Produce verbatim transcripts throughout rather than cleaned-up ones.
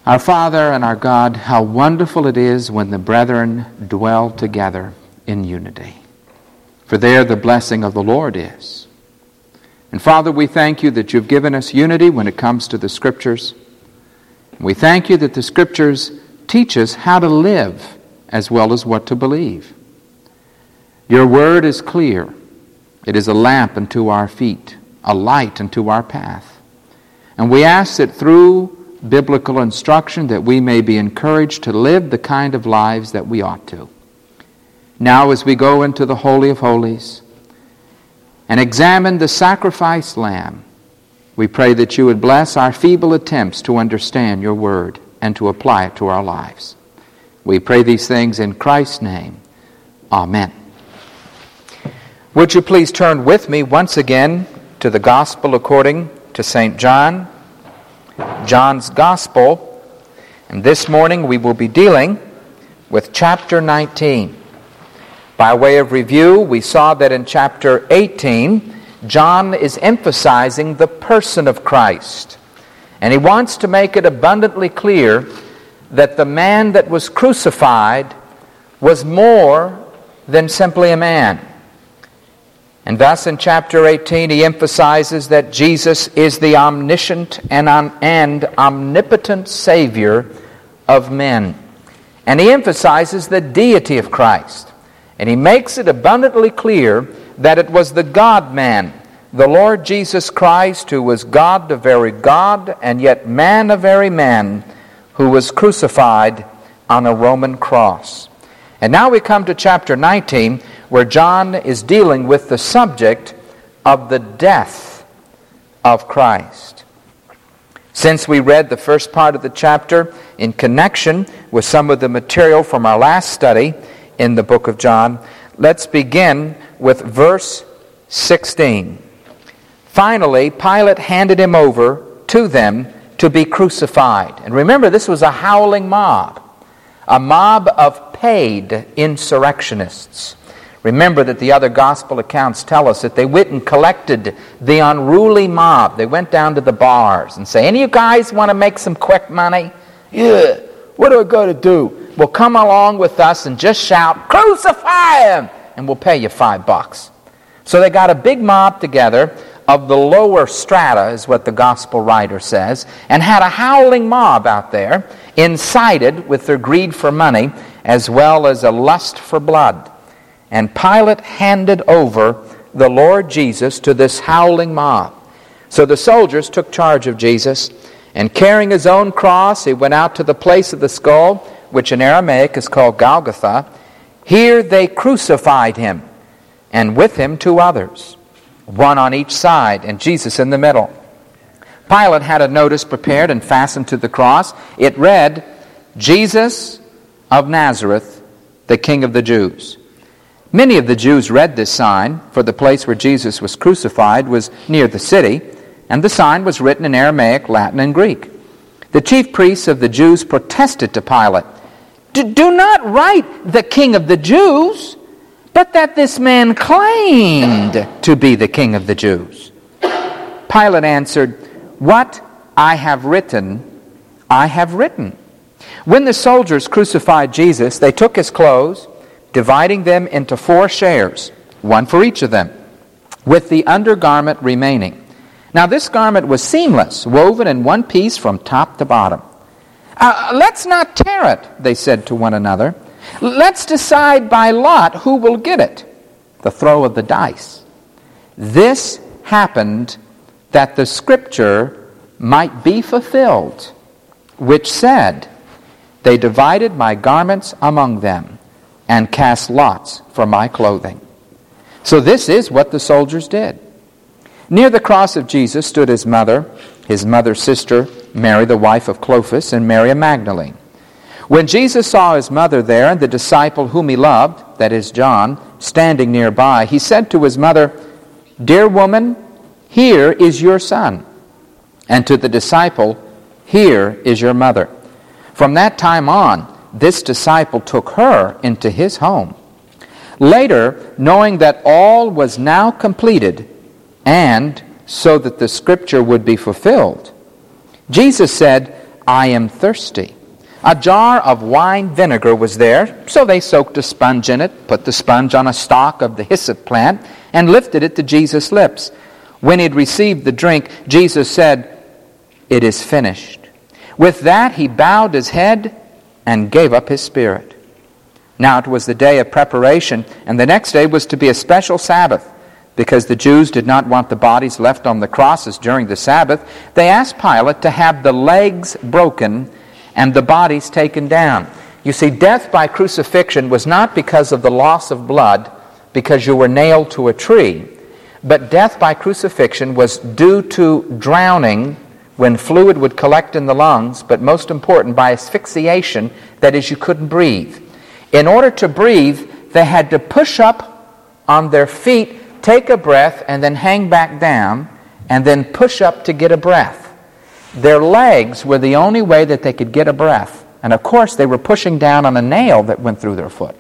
Our Father and our God, how wonderful it is when the brethren dwell together in unity. For there the blessing of the Lord is. And Father, we thank you that you've given us unity when it comes to the Scriptures. We thank you that the Scriptures teach us how to live as well as what to believe. Your word is clear. It is a lamp unto our feet, a light unto our path. And we ask that through biblical instruction that we may be encouraged to live the kind of lives that we ought to. Now as we go into the Holy of Holies and examine the sacrificed lamb, we pray that you would bless our feeble attempts to understand your word and to apply it to our lives. We pray these things in Christ's name. Amen. Would you please turn with me once again to the Gospel according to Saint John, John's Gospel, and this morning we will be dealing with chapter nineteen. By way of review, we saw that in chapter eighteen, John is emphasizing the person of Christ, and he wants to make it abundantly clear that the man that was crucified was more than simply a man. And thus in chapter eighteen he emphasizes that Jesus is the omniscient and, om- and omnipotent Savior of men. And he emphasizes the deity of Christ. And he makes it abundantly clear that it was the God-man, the Lord Jesus Christ, who was God the very God and yet man the very man, who was crucified on a Roman cross. And now we come to chapter nineteen, where John is dealing with the subject of the death of Christ. Since we read the first part of the chapter in connection with some of the material from our last study in the book of John, let's begin with verse sixteen. Finally, Pilate handed him over to them to be crucified. And remember, this was a howling mob, a mob of paid insurrectionists. Remember that the other gospel accounts tell us that they went and collected the unruly mob. They went down to the bars and say, any of you guys want to make some quick money? Yeah. What do I got to do? Well, come along with us and just shout, crucify him, and we'll pay you five bucks. So they got a big mob together of the lower strata, is what the gospel writer says, and had a howling mob out there, incited with their greed for money as well as a lust for blood. And Pilate handed over the Lord Jesus to this howling mob. So the soldiers took charge of Jesus, and carrying his own cross, he went out to the place of the skull, which in Aramaic is called Golgotha. Here they crucified him, and with him two others, one on each side, and Jesus in the middle. Pilate had a notice prepared and fastened to the cross. It read, Jesus of Nazareth, the King of the Jews. Many of the Jews read this sign, for the place where Jesus was crucified was near the city, and the sign was written in Aramaic, Latin, and Greek. The chief priests of the Jews protested to Pilate, do not write the King of the Jews, but that this man claimed to be the King of the Jews. Pilate answered, what I have written, I have written. When the soldiers crucified Jesus, they took his clothes, dividing them into four shares, one for each of them, with the undergarment remaining. Now this garment was seamless, woven in one piece from top to bottom. Uh, let's not tear it, they said to one another. Let's decide by lot who will get it. The throw of the dice. This happened that the scripture might be fulfilled, which said, they divided my garments among them and cast lots for my clothing. So this is what the soldiers did. Near the cross of Jesus stood his mother, his mother's sister, Mary the wife of Clopas, and Mary of Magdalene. When Jesus saw his mother there and the disciple whom he loved, that is John, standing nearby, he said to his mother, Dear woman, here is your son. And to the disciple, here is your mother. From that time on, this disciple took her into his home. Later, knowing that all was now completed, and so that the scripture would be fulfilled, Jesus said, I am thirsty. A jar of wine vinegar was there, so they soaked a sponge in it, put the sponge on a stalk of the hyssop plant, and lifted it to Jesus' lips. When he had received the drink, Jesus said, "It is finished." With that, he bowed his head and gave up his spirit. Now it was the day of preparation, and the next day was to be a special Sabbath. Because the Jews did not want the bodies left on the crosses during the Sabbath, they asked Pilate to have the legs broken and the bodies taken down. You see, death by crucifixion was not because of the loss of blood, because you were nailed to a tree, but death by crucifixion was due to drowning when fluid would collect in the lungs, but most important, by asphyxiation, that is, you couldn't breathe. In order to breathe, they had to push up on their feet, take a breath, and then hang back down, and then push up to get a breath. Their legs were the only way that they could get a breath. And of course, they were pushing down on a nail that went through their foot.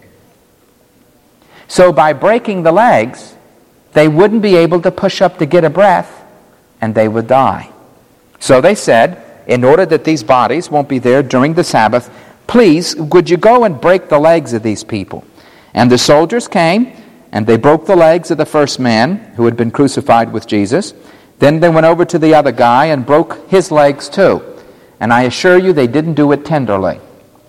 So by breaking the legs, they wouldn't be able to push up to get a breath, and they would die. So they said, in order that these bodies won't be there during the Sabbath, please, would you go and break the legs of these people? And the soldiers came, and they broke the legs of the first man who had been crucified with Jesus. Then they went over to the other guy and broke his legs too. And I assure you, they didn't do it tenderly.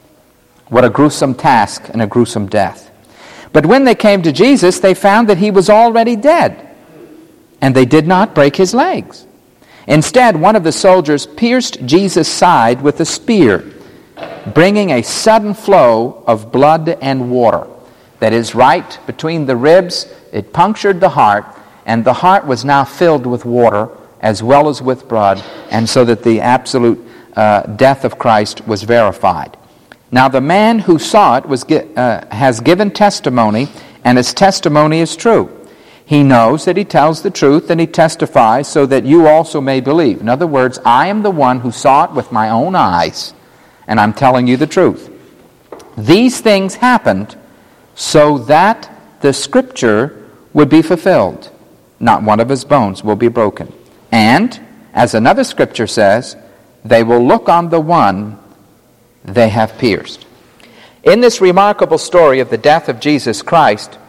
What a gruesome task and a gruesome death. But when they came to Jesus, they found that he was already dead. And they did not break his legs. Instead, one of the soldiers pierced Jesus' side with a spear, bringing a sudden flow of blood and water. That is, right between the ribs, it punctured the heart, and the heart was now filled with water as well as with blood, and so that the absolute uh, death of Christ was verified. Now the man who saw it was uh, has given testimony, and his testimony is true. He knows that he tells the truth, and he testifies so that you also may believe. In other words, I am the one who saw it with my own eyes, and I'm telling you the truth. These things happened so that the Scripture would be fulfilled. Not one of his bones will be broken. And, as another Scripture says, they will look on the one they have pierced. In this remarkable story of the death of Jesus Christ,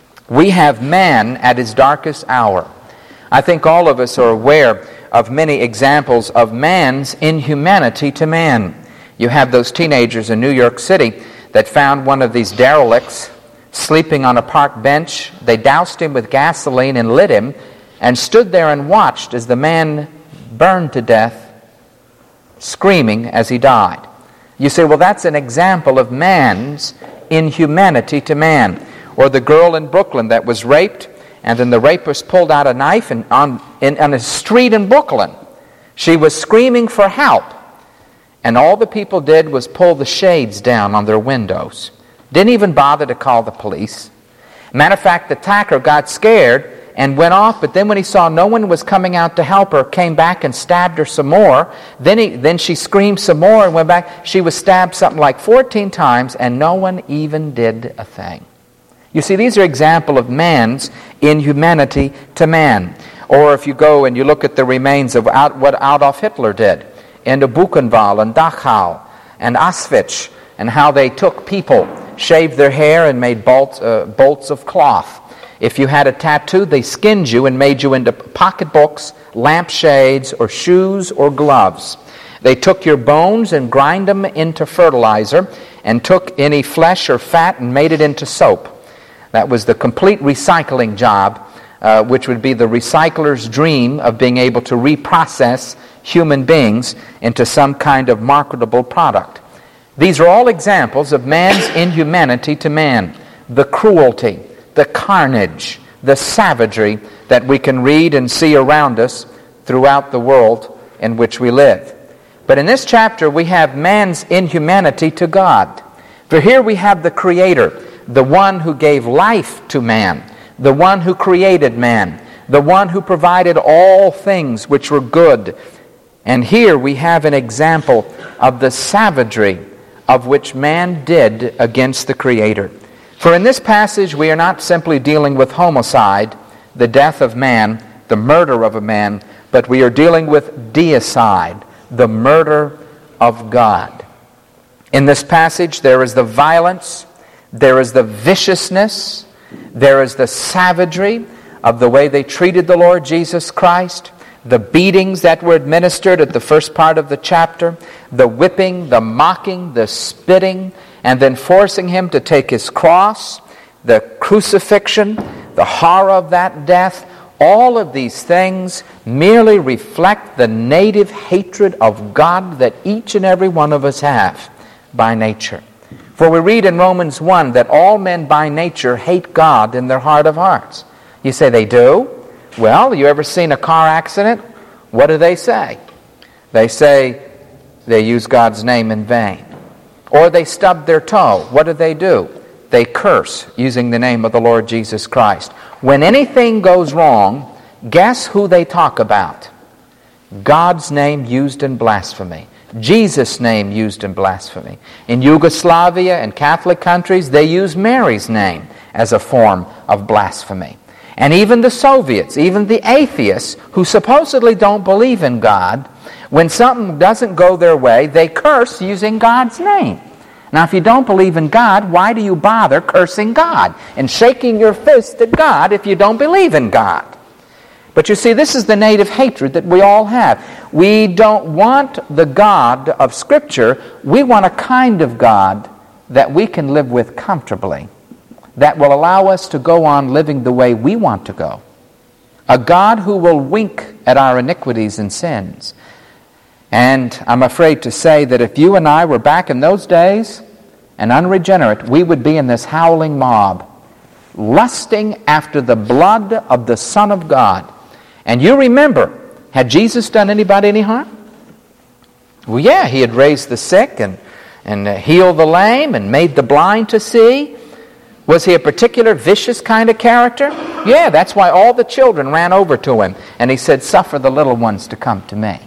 we have man at his darkest hour. I think all of us are aware of many examples of man's inhumanity to man. You have those teenagers in New York City that found one of these derelicts sleeping on a park bench. They doused him with gasoline and lit him and stood there and watched as the man burned to death, screaming as he died. You say, well, that's an example of man's inhumanity to man. Or the girl in Brooklyn that was raped, and then the rapist pulled out a knife and on, in, on a street in Brooklyn. She was screaming for help. And all the people did was pull the shades down on their windows. Didn't even bother to call the police. Matter of fact, the attacker got scared and went off, but then when he saw no one was coming out to help her, came back and stabbed her some more. Then, he, then she screamed some more and went back. She was stabbed something like fourteen times, and no one even did a thing. You see, these are examples of man's inhumanity to man. Or if you go and you look at the remains of what Adolf Hitler did in the Buchenwald and Dachau and Auschwitz, and how they took people, shaved their hair, and made bolts, uh, bolts of cloth. If you had a tattoo, they skinned you and made you into pocketbooks, lampshades, or shoes or gloves. They took your bones and grind them into fertilizer, and took any flesh or fat and made it into soap. That was the complete recycling job, uh, which would be the recycler's dream of being able to reprocess human beings into some kind of marketable product. These are all examples of man's inhumanity to man, the cruelty, the carnage, the savagery that we can read and see around us throughout the world in which we live. But in this chapter, we have man's inhumanity to God. For here we have the Creator, the one who gave life to man, the one who created man, the one who provided all things which were good. And here we have an example of the savagery of which man did against the Creator. For in this passage, we are not simply dealing with homicide, the death of man, the murder of a man, but we are dealing with deicide, the murder of God. In this passage, there is the violence, there is the viciousness, there is the savagery of the way they treated the Lord Jesus Christ, the beatings that were administered at the first part of the chapter, the whipping, the mocking, the spitting, and then forcing him to take his cross, the crucifixion, the horror of that death. All of these things merely reflect the native hatred of God that each and every one of us have by nature. For we read in Romans one that all men by nature hate God in their heart of hearts. You say they do? Well, you ever seen a car accident? What do they say? They say they use God's name in vain. Or they stub their toe. What do they do? They curse using the name of the Lord Jesus Christ. When anything goes wrong, guess who they talk about? God's name used in blasphemy. Jesus' name used in blasphemy. In Yugoslavia and Catholic countries, they use Mary's name as a form of blasphemy. And even the Soviets, even the atheists who supposedly don't believe in God, when something doesn't go their way, they curse using God's name. Now, if you don't believe in God, why do you bother cursing God and shaking your fist at God if you don't believe in God? But you see, this is the native hatred that we all have. We don't want the God of Scripture. We want a kind of God that we can live with comfortably, that will allow us to go on living the way we want to go. A God who will wink at our iniquities and sins. And I'm afraid to say that if you and I were back in those days and unregenerate, we would be in this howling mob, lusting after the blood of the Son of God. And you remember, had Jesus done anybody any harm? Well, yeah, he had raised the sick and, and uh, healed the lame and made the blind to see. Was he a particular vicious kind of character? Yeah, that's why all the children ran over to him. And he said, "Suffer the little ones to come to me."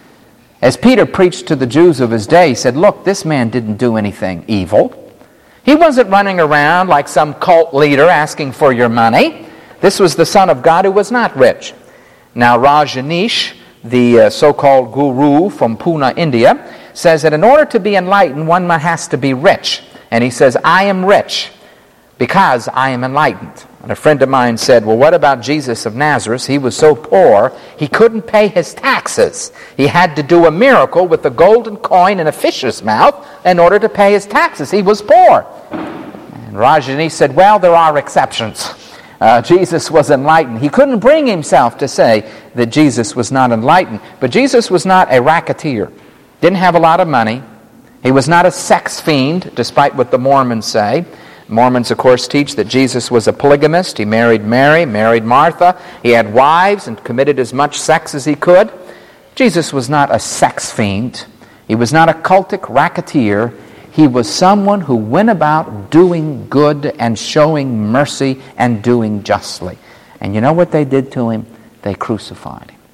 As Peter preached to the Jews of his day, he said, "Look, this man didn't do anything evil. He wasn't running around like some cult leader asking for your money. This was the Son of God who was not rich." Now, Rajneesh, the uh, so-called guru from Pune, India, says that in order to be enlightened, one has to be rich. And he says, "I am rich because I am enlightened." And a friend of mine said, "Well, what about Jesus of Nazareth? He was so poor, he couldn't pay his taxes. He had to do a miracle with a golden coin in a fish's mouth in order to pay his taxes. He was poor." And Rajneesh said, "Well, there are exceptions. Uh, Jesus was enlightened." He couldn't bring himself to say that Jesus was not enlightened. But Jesus was not a racketeer. Didn't have a lot of money. He was not a sex fiend, despite what the Mormons say. Mormons, of course, teach that Jesus was a polygamist. He married Mary, married Martha. He had wives and committed as much sex as he could. Jesus was not a sex fiend. He was not a cultic racketeer. He was someone who went about doing good and showing mercy and doing justly. And you know what they did to him? They crucified him.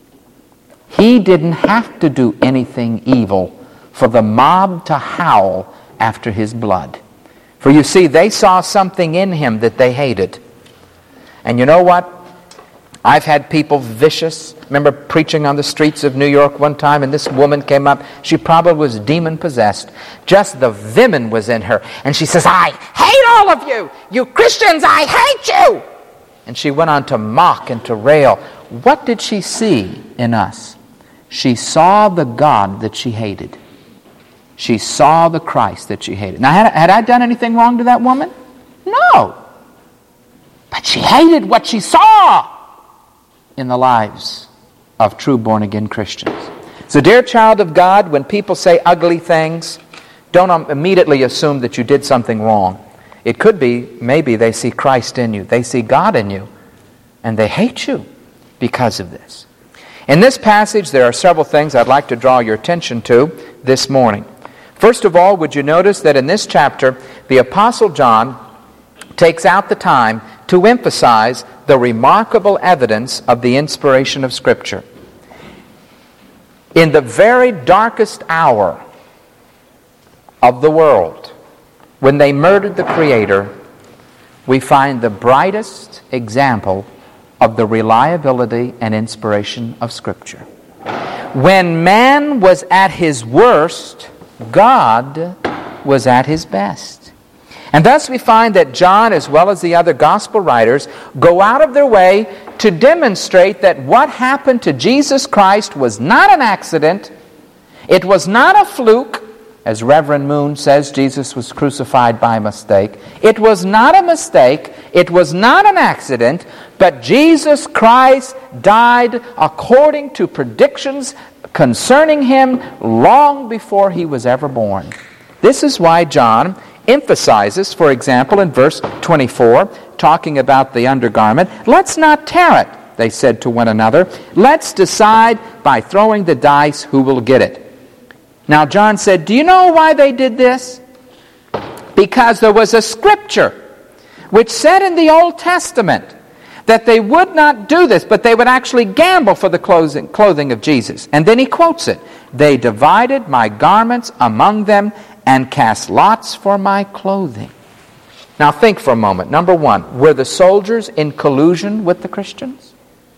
He didn't have to do anything evil for the mob to howl after his blood. For you see, they saw something in him that they hated. And you know what? I've had people vicious. Remember preaching on the streets of New York one time, and this woman came up. She probably was demon-possessed. Just the venom was in her. And she says, "I hate all of you! You Christians, I hate you!" And she went on to mock and to rail. What did she see in us? She saw the God that she hated. She saw the Christ that she hated. Now, had, had I done anything wrong to that woman? No. But she hated what she saw in the lives of true born-again Christians. So, dear child of God, when people say ugly things, don't immediately assume that you did something wrong. It could be, maybe they see Christ in you. They see God in you. And they hate you because of this. In this passage, there are several things I'd like to draw your attention to this morning. First of all, would you notice that in this chapter, the Apostle John takes out the time to emphasize the remarkable evidence of the inspiration of Scripture. In the very darkest hour of the world, when they murdered the Creator, we find the brightest example of the reliability and inspiration of Scripture. When man was at his worst, God was at his best. And thus we find that John, as well as the other gospel writers, go out of their way to demonstrate that what happened to Jesus Christ was not an accident. It was not a fluke. As Reverend Moon says, Jesus was crucified by mistake. It was not a mistake. It was not an accident. But Jesus Christ died according to predictions concerning him long before he was ever born. This is why John emphasizes, for example, in verse twenty-four, talking about the undergarment, let's not tear it, they said to one another. Let's decide by throwing the dice who will get it. Now John said, do you know why they did this? Because there was a scripture which said in the Old Testament that they would not do this, but they would actually gamble for the clothing, clothing of Jesus. And then he quotes it. They divided my garments among them and cast lots for my clothing. Now think for a moment. Number one, were the soldiers in collusion with the Christians?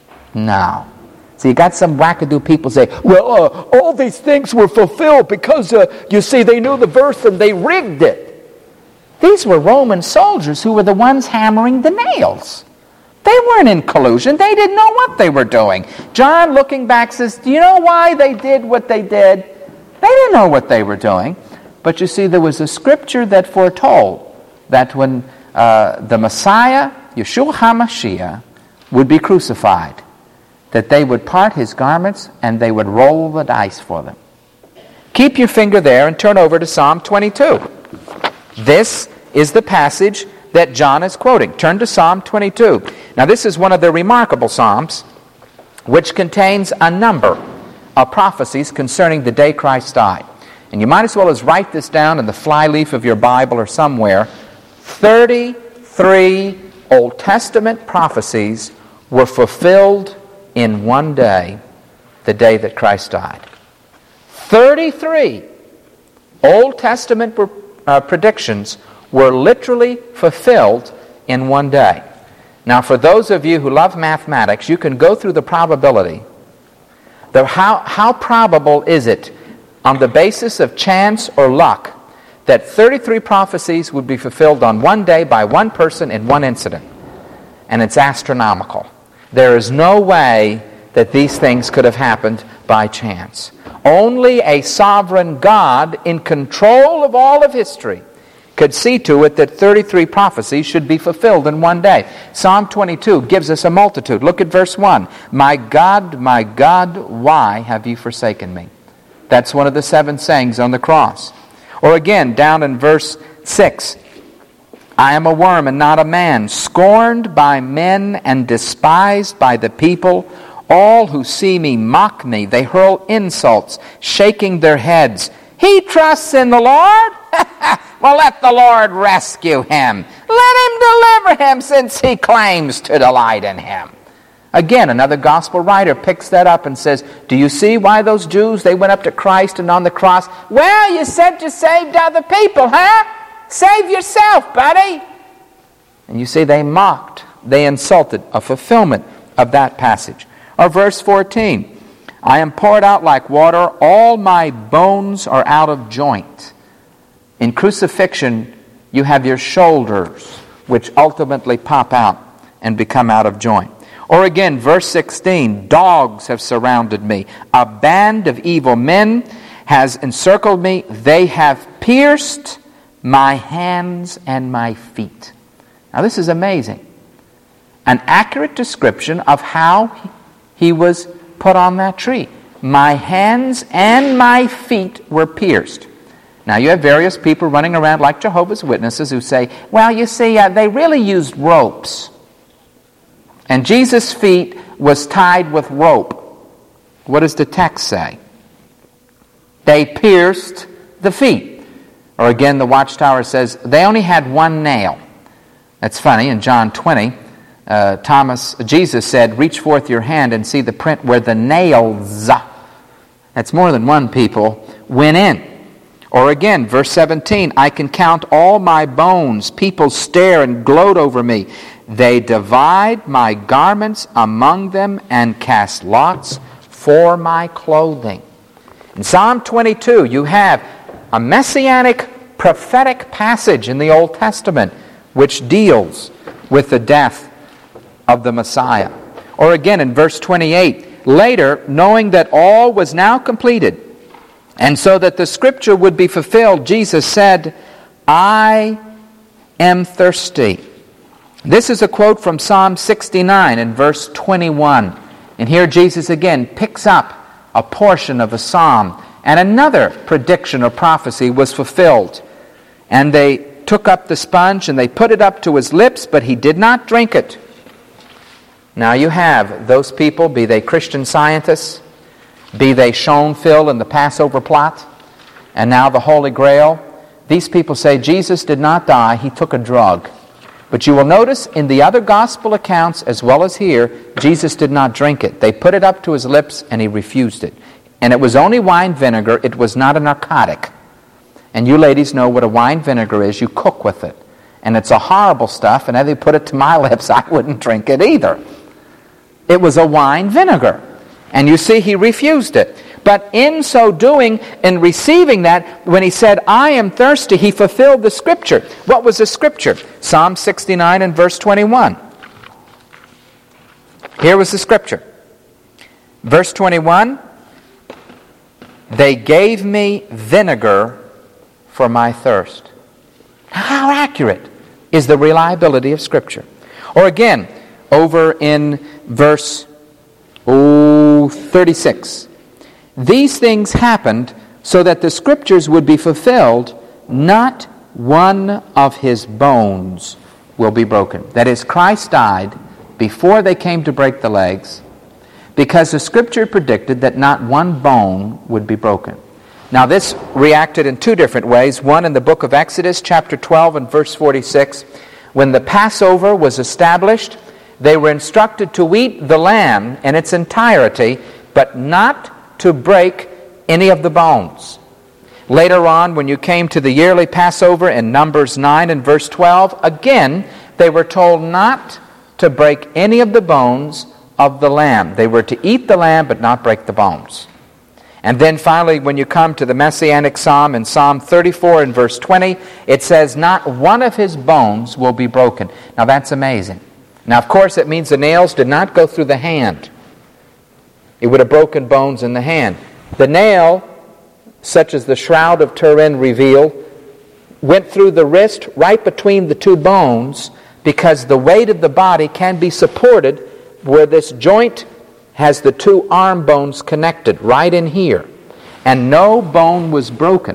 No. So you got some wackadoo people say, well, uh, all these things were fulfilled because, uh, you see, they knew the verse and they rigged it. These were Roman soldiers who were the ones hammering the nails. They weren't in collusion. They didn't know what they were doing. John, looking back, says, do you know why they did what they did? They didn't know what they were doing. But you see, there was a scripture that foretold that when uh, the Messiah, Yeshua HaMashiach, would be crucified, that they would part his garments and they would roll the dice for them. Keep your finger there and turn over to Psalm twenty-two. This is the passage that John is quoting. Turn to Psalm twenty-two. Now this is one of the remarkable Psalms which contains a number of prophecies concerning the day Christ died. And you might as well as write this down in the flyleaf of your Bible or somewhere. thirty-three Old Testament prophecies were fulfilled in one day, the day that Christ died. thirty-three Old Testament uh, predictions were literally fulfilled in one day. Now, for those of you who love mathematics, you can go through the probability. The how, how probable is it, on the basis of chance or luck, that thirty-three prophecies would be fulfilled on one day by one person in one incident? And it's astronomical. There is no way that these things could have happened by chance. Only a sovereign God in control of all of history could see to it that thirty-three prophecies should be fulfilled in one day. Psalm twenty-two gives us a multitude. Look at verse one. My God, my God, why have you forsaken me? That's one of the seven sayings on the cross. Or again, down in verse six. I am a worm and not a man, scorned by men and despised by the people. All who see me mock me. They hurl insults, shaking their heads. He trusts in the Lord? Well, let the Lord rescue him. Let him deliver him, since he claims to delight in him. Again, another gospel writer picks that up and says, do you see why those Jews, they went up to Christ and on the cross, well, you said you saved other people, huh? Save yourself, buddy. And you see, they mocked, they insulted, a fulfillment of that passage. Or verse fourteen, I am poured out like water, all my bones are out of joint. In crucifixion, you have your shoulders, which ultimately pop out and become out of joint. Or again, verse sixteen, dogs have surrounded me. A band of evil men has encircled me. They have pierced my hands and my feet. Now this is amazing. An accurate description of how he was put on that tree. My hands and my feet were pierced. Now you have various people running around like Jehovah's Witnesses who say, well, you see, uh, they really used ropes. And Jesus' feet was tied with rope. What does the text say? They pierced the feet. Or again, the Watchtower says, they only had one nail. That's funny. In John twenty, uh, Thomas, Jesus said, reach forth your hand and see the print where the nails, that's more than one people, went in. Or again, verse seventeen, I can count all my bones. People stare and gloat over me. They divide my garments among them and cast lots for my clothing. In Psalm twenty-two, you have a messianic prophetic passage in the Old Testament which deals with the death of the Messiah. Or again in verse twenty-eight, later, knowing that all was now completed, and so that the Scripture would be fulfilled, Jesus said, I am thirsty. This is a quote from Psalm sixty-nine in verse twenty-one. And here Jesus again picks up a portion of a psalm, and another prediction or prophecy was fulfilled. And they took up the sponge and they put it up to his lips, but he did not drink it. Now you have those people, be they Christian Scientists, be they Schoenfeld in the Passover plot, and now the Holy Grail. These people say Jesus did not die, he took a drug. But you will notice in the other gospel accounts, as well as here, Jesus did not drink it. They put it up to his lips and he refused it. And it was only wine vinegar, it was not a narcotic. And you ladies know what a wine vinegar is, you cook with it. And it's a horrible stuff, and if they put it to my lips, I wouldn't drink it either. It was a wine vinegar. And you see, he refused it. But in so doing, in receiving that, when he said, I am thirsty, he fulfilled the Scripture. What was the Scripture? Psalm sixty-nine and verse twenty-one. Here was the Scripture. Verse twenty-one, they gave me vinegar for my thirst. How accurate is the reliability of Scripture? Or again, over in verse oh, thirty-six. These things happened so that the Scriptures would be fulfilled, not one of his bones will be broken. That is, Christ died before they came to break the legs, because the Scripture predicted that not one bone would be broken. Now this reacted in two different ways. One in the book of Exodus, chapter twelve and verse forty-six. When the Passover was established, they were instructed to eat the lamb in its entirety, but not to break any of the bones. Later on, when you came to the yearly Passover in Numbers nine and verse twelve, again, they were told not to break any of the bones of the lamb. They were to eat the lamb, but not break the bones. And then finally, when you come to the Messianic Psalm in Psalm thirty-four and verse twenty, it says, not one of his bones will be broken. Now that's amazing. Now, of course, it means the nails did not go through the hand. It would have broken bones in the hand. The nail, such as the Shroud of Turin revealed, went through the wrist right between the two bones, because the weight of the body can be supported where this joint has the two arm bones connected, right in here. And no bone was broken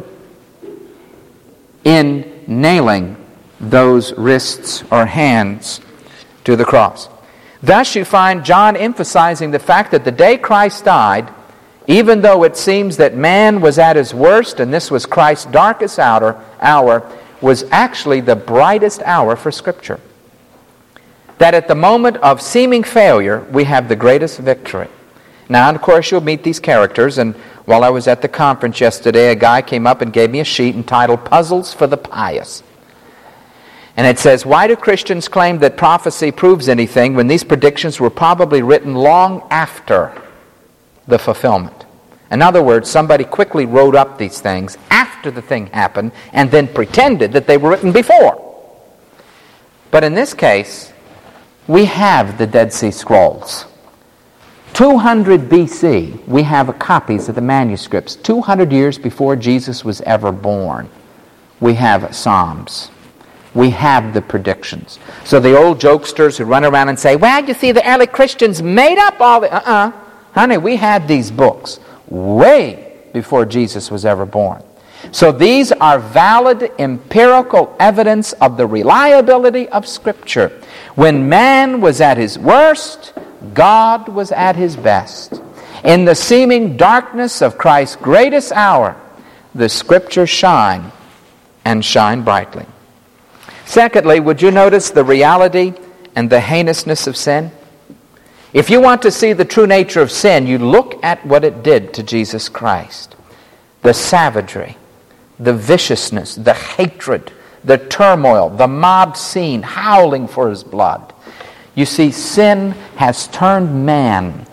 in nailing those wrists or hands to the cross. Thus you find John emphasizing the fact that the day Christ died, even though it seems that man was at his worst and this was Christ's darkest hour, hour was actually the brightest hour for Scripture. That at the moment of seeming failure, we have the greatest victory. Now, of course, you'll meet these characters, and while I was at the conference yesterday, a guy came up and gave me a sheet entitled Puzzles for the Pious. And it says, why do Christians claim that prophecy proves anything when these predictions were probably written long after the fulfillment? In other words, somebody quickly wrote up these things after the thing happened and then pretended that they were written before. But in this case, we have the Dead Sea Scrolls. two hundred B C, we have copies of the manuscripts. two hundred years before Jesus was ever born, we have Psalms. We have the predictions. So the old jokesters who run around and say, well, you see, the early Christians made up all the... Uh-uh. Honey, we had these books way before Jesus was ever born. So these are valid empirical evidence of the reliability of Scripture. When man was at his worst, God was at his best. In the seeming darkness of Christ's greatest hour, the Scriptures shine and shine brightly. Secondly, would you notice the reality and the heinousness of sin? If you want to see the true nature of sin, you look at what it did to Jesus Christ. The savagery, the viciousness, the hatred, the turmoil, the mob scene howling for his blood. You see, sin has turned man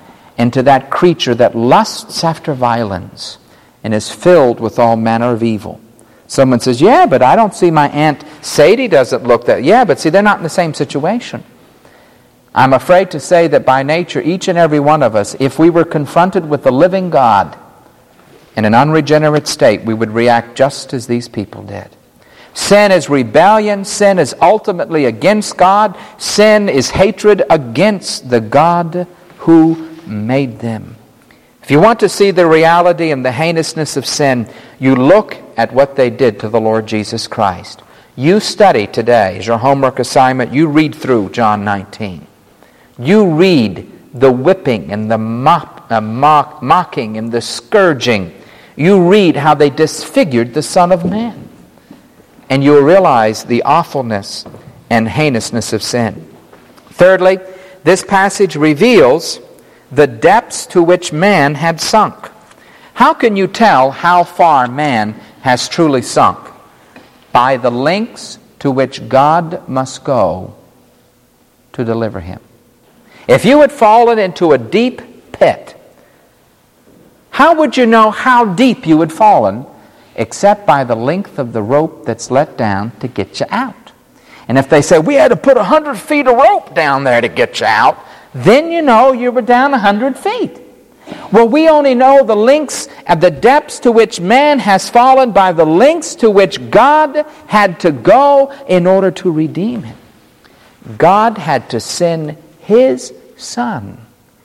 into that creature that lusts after violence and is filled with all manner of evil. Someone says, yeah, but I don't see my Aunt Sadie doesn't look that. Yeah, but see, they're not in the same situation. I'm afraid to say that by nature, each and every one of us, if we were confronted with the living God in an unregenerate state, we would react just as these people did. Sin is rebellion. Sin is ultimately against God. Sin is hatred against the God who made them. If you want to see the reality and the heinousness of sin, you look at what they did to the Lord Jesus Christ. You study today, as your homework assignment, you read through John nineteen. You read the whipping and the mock, uh, mock, mocking and the scourging. You read how they disfigured the Son of Man. And you'll realize the awfulness and heinousness of sin. Thirdly, this passage reveals the depths to which man had sunk. How can you tell how far man has truly sunk? By the lengths to which God must go to deliver him. If you had fallen into a deep pit, how would you know how deep you had fallen except by the length of the rope that's let down to get you out? And if they say, we had to put a hundred feet of rope down there to get you out, then you know you were down a hundred feet. Well, we only know the lengths and the depths to which man has fallen by the lengths to which God had to go in order to redeem him. God had to send his Son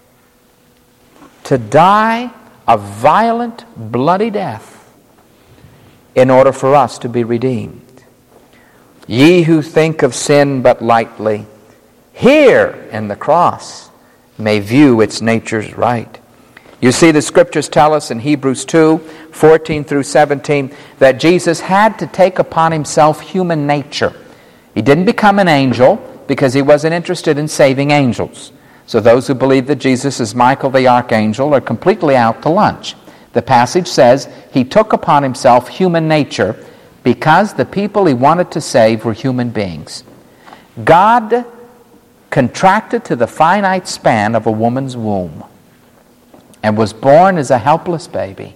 to die a violent, bloody death in order for us to be redeemed. Ye who think of sin but lightly, here in the cross may view its nature's right. You see, the Scriptures tell us in Hebrews two, fourteen through seventeen, that Jesus had to take upon himself human nature. He didn't become an angel because he wasn't interested in saving angels. So those who believe that Jesus is Michael the archangel are completely out to lunch. The passage says he took upon himself human nature because the people he wanted to save were human beings. God contracted to the finite span of a woman's womb and was born as a helpless baby,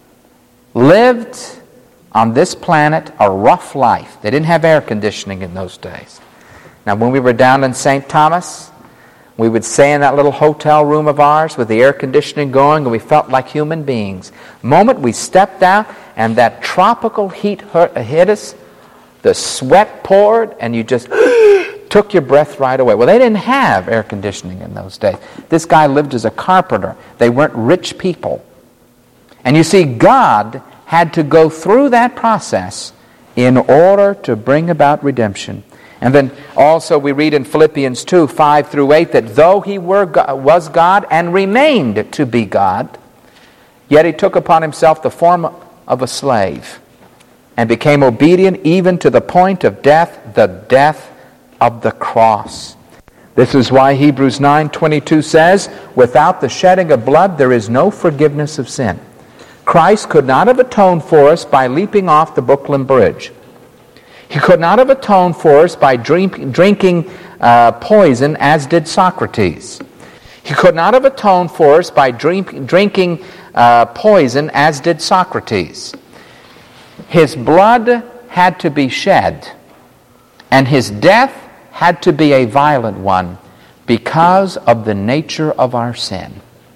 lived on this planet a rough life. They didn't have air conditioning in those days. Now, when we were down in Saint Thomas, we would stay in that little hotel room of ours with the air conditioning going, and we felt like human beings. The moment we stepped out and that tropical heat hit us, the sweat poured, and you just took your breath right away. Well, they didn't have air conditioning in those days. This guy lived as a carpenter. They weren't rich people. And you see, God had to go through that process in order to bring about redemption. And then also we read in Philippians two, five through eight, that though he were God, was God and remained to be God, yet he took upon himself the form of a slave and became obedient even to the point of death, the death of the cross. This is why Hebrews nine twenty-two says, without the shedding of blood there is no forgiveness of sin. Christ could not have atoned for us by leaping off the Brooklyn Bridge. He could not have atoned for us by drink, drinking uh, poison as did Socrates. He could not have atoned for us by drink, drinking uh, poison as did Socrates. His blood had to be shed, and his death had to be a violent one because of the nature of our sin.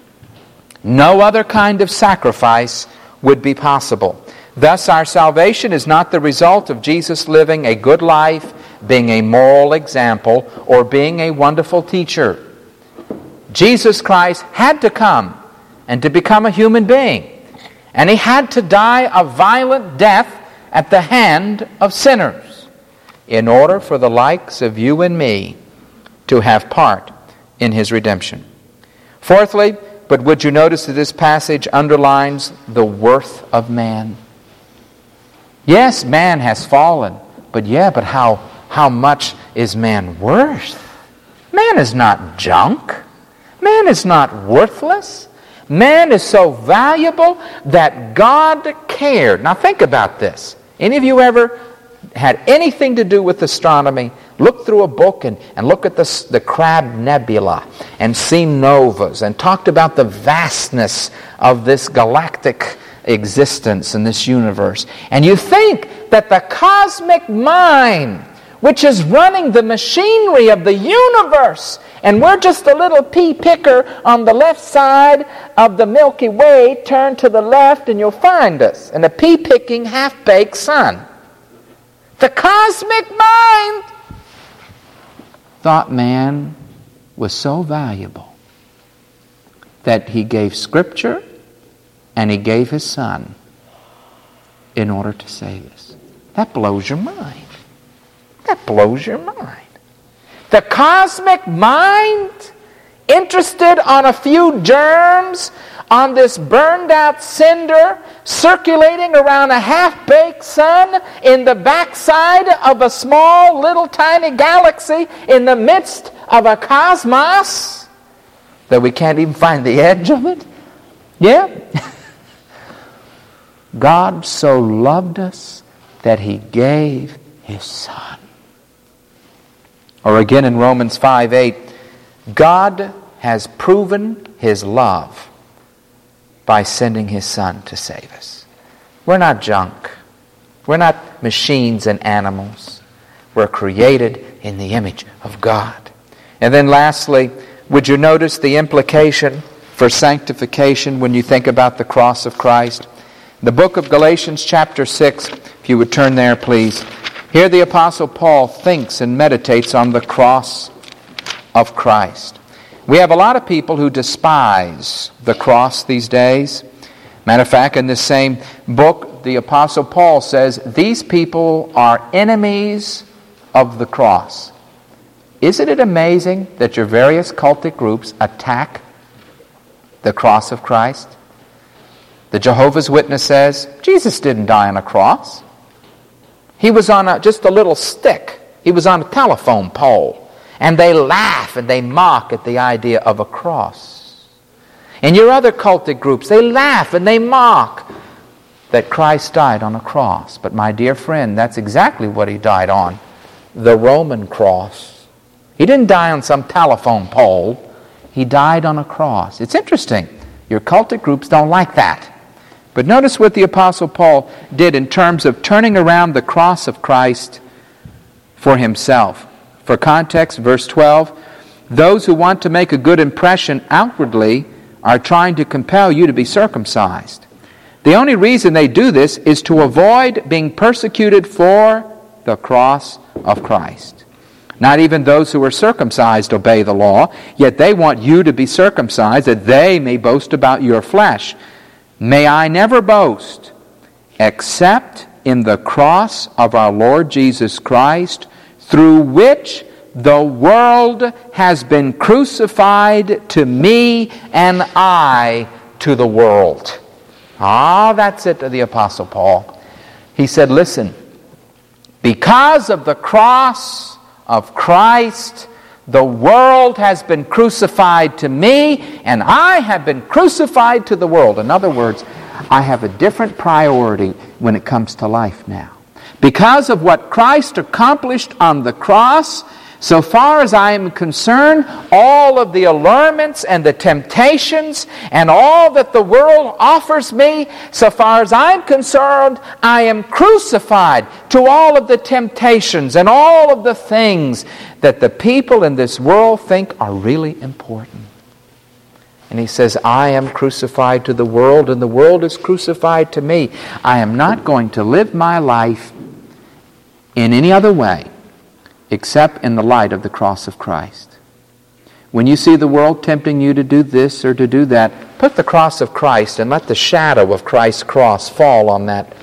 No other kind of sacrifice would be possible. Thus, our salvation is not the result of Jesus living a good life, being a moral example, or being a wonderful teacher. Jesus Christ had to come and to become a human being. And he had to die a violent death at the hand of sinners in order for the likes of you and me to have part in his redemption. Fourthly, but would you notice that this passage underlines the worth of man? Yes, man has fallen, but yeah, but how, how much is man worth? Man is not junk. Man is not worthless. Man is so valuable that God cared. Now think about this. Any of you ever had anything to do with astronomy? looked through a book and, and looked at the, the Crab Nebula and seen novas and talked about the vastness of this galactic existence in this universe, and you think that the cosmic mind, which is running the machinery of the universe, and we're just a little pea picker on the left side of the Milky Way, turn to the left and you'll find us, and a pea-picking, half-baked sun. The cosmic mind thought man was so valuable that he gave Scripture and he gave his Son in order to save us. That blows your mind. That blows your mind. The cosmic mind, interested on a few germs, on this burned out cinder, circulating around a half-baked sun in the backside of a small little tiny galaxy in the midst of a cosmos that we can't even find the edge of it. Yeah? God so loved us that He gave His Son. Or again in Romans five eight, God has proven His love by sending His Son to save us. We're not junk. We're not machines and animals. We're created in the image of God. And then lastly, would you notice the implication for sanctification when you think about the cross of Christ? The book of Galatians chapter six, if you would turn there please. Here the Apostle Paul thinks and meditates on the cross of Christ. We have a lot of people who despise the cross these days. Matter of fact, in this same book, the Apostle Paul says, these people are enemies of the cross. Isn't it amazing that your various cultic groups attack the cross of Christ? The Jehovah's Witness says, Jesus didn't die on a cross. He was on a, just a little stick. He was on a telephone pole. And they laugh and they mock at the idea of a cross. And your other cultic groups, they laugh and they mock that Christ died on a cross. But my dear friend, that's exactly what He died on. The Roman cross. He didn't die on some telephone pole. He died on a cross. It's interesting. Your cultic groups don't like that. But notice what the Apostle Paul did in terms of turning around the cross of Christ for himself. For context, verse twelve, those who want to make a good impression outwardly are trying to compel you to be circumcised. The only reason they do this is to avoid being persecuted for the cross of Christ. Not even those who are circumcised obey the law, yet they want you to be circumcised that they may boast about your flesh. May I never boast except in the cross of our Lord Jesus Christ, through which the world has been crucified to me and I to the world. Ah, that's it to the Apostle Paul. He said, listen, because of the cross of Christ, the world has been crucified to me, and I have been crucified to the world. In other words, I have a different priority when it comes to life now. Because of what Christ accomplished on the cross, so far as I am concerned, all of the allurements and the temptations and all that the world offers me, so far as I'm concerned, I am crucified to all of the temptations and all of the things that the people in this world think are really important. And he says, I am crucified to the world, and the world is crucified to me. I am not going to live my life in any other way except in the light of the cross of Christ. When you see the world tempting you to do this or to do that, put the cross of Christ and let the shadow of Christ's cross fall on that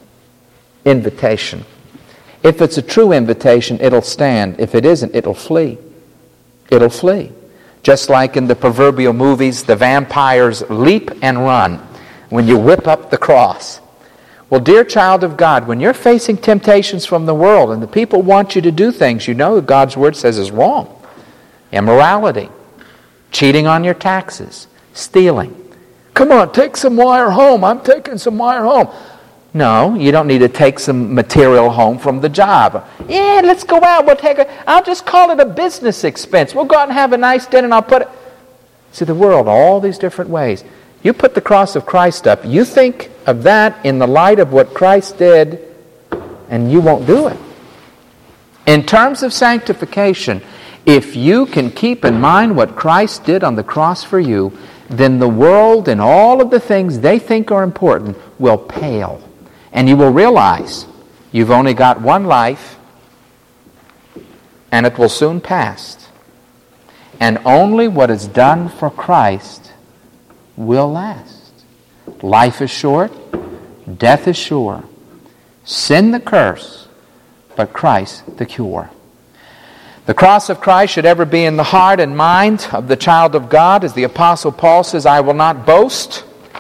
invitation. If it's a true invitation, it'll stand. If it isn't, it'll flee. It'll flee. Just like in the proverbial movies, the vampires leap and run when you whip up the cross. Well, dear child of God, when you're facing temptations from the world and the people want you to do things you know God's Word says is wrong, immorality, cheating on your taxes, stealing. Come on, take some wire home. I'm taking some wire home. No, you don't need to take some material home from the job. Yeah, let's go out. We'll take a, I'll just call it a business expense. We'll go out and have a nice dinner and I'll put it. See, the world, all these different ways. You put the cross of Christ up. You think of that in the light of what Christ did, and you won't do it. In terms of sanctification, if you can keep in mind what Christ did on the cross for you, then the world and all of the things they think are important will pale. And you will realize you've only got one life, and it will soon pass. And only what is done for Christ will last. Life is short, death is sure, sin the curse, but Christ the cure. The cross of Christ should ever be in the heart and mind of the child of God. As the Apostle Paul says, I will not boast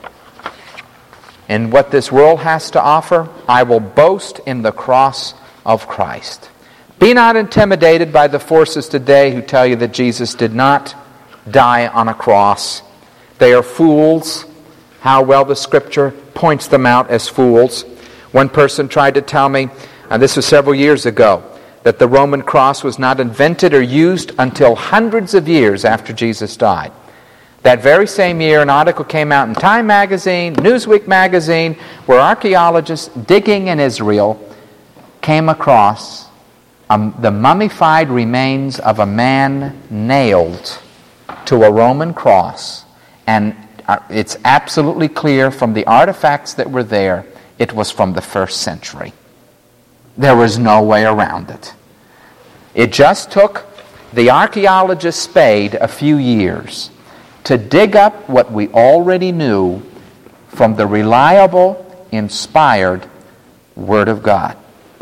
in what this world has to offer. I will boast in the cross of Christ. Be not intimidated by the forces today who tell you that Jesus did not die on a cross. They are fools. How well the Scripture points them out as fools. One person tried to tell me, and this was several years ago, that the Roman cross was not invented or used until hundreds of years after Jesus died. That very same year, an article came out in Time magazine, Newsweek magazine, where archaeologists digging in Israel came across um, the mummified remains of a man nailed to a Roman cross. And uh, it's absolutely clear from the artifacts that were there, it was from the first century. There was no way around it. It just took the archaeologist's spade a few years to dig up what we already knew from the reliable, inspired Word of God.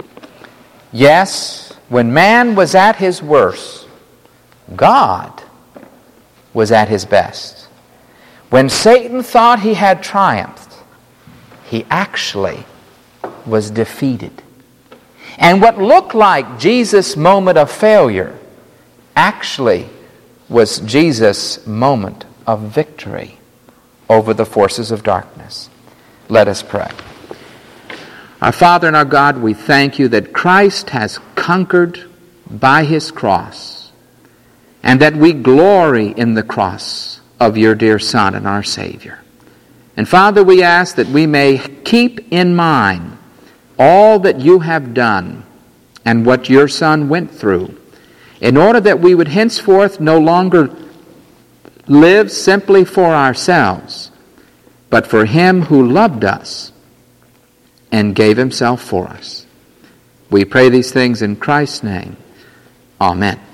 Yes, when man was at his worst, God was at his best. When Satan thought he had triumphed, he actually was defeated. And what looked like Jesus' moment of failure actually was Jesus' moment of victory over the forces of darkness. Let us pray. Our Father and our God, we thank you that Christ has conquered by his cross, and that we glory in the cross of your dear Son and our Savior. And Father, we ask that we may keep in mind all that you have done and what your Son went through, in order that we would henceforth no longer live simply for ourselves, but for him who loved us and gave himself for us. We pray these things in Christ's name. Amen.